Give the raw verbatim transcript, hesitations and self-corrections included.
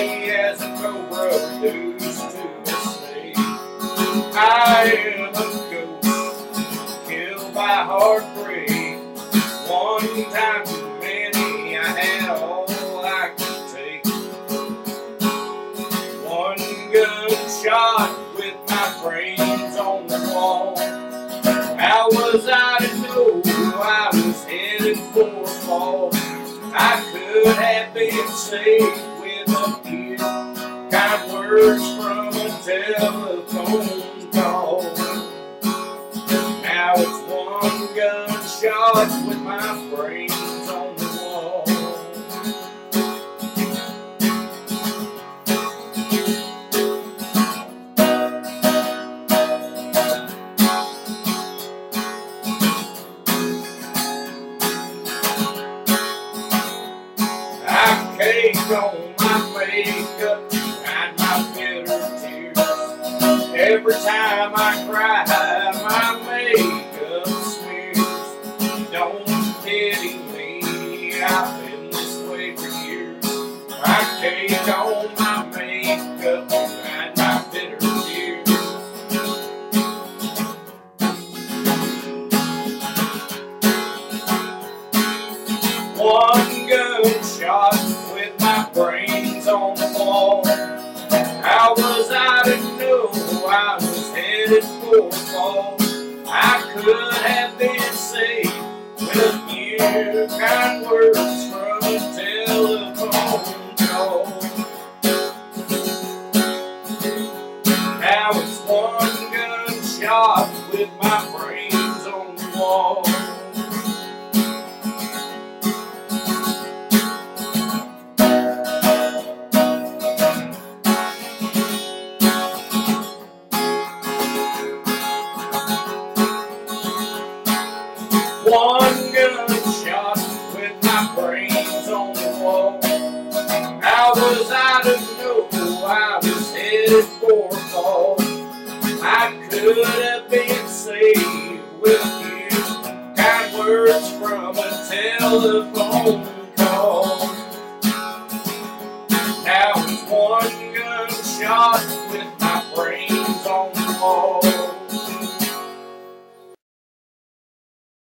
me as a cobra reduced to a snake. I am a ghost, killed by heartbreak. One time too many, I had all I could take. One gunshot with my brains on the wall. How was I to know I was headed for a fall? I could have been saved with a few kind words from a telephone call. Now it's one gunshot with my brains on the wall. I caked on my makeup and my bitter tears. Every time I cry, my makeup smears. Don't pity me, I've been this way for years. I caked on my makeup and my bitter tears. One gunshot with my brains on the wall. How was I to know I was headed for a fall? I could have been saved with a few kind words from a telephone call. Now it's one gunshot with my brains on the wall. One gunshot with my brains on the wall. How was I to know I was headed for a fall? I could have been saved with a few kind words from a telephone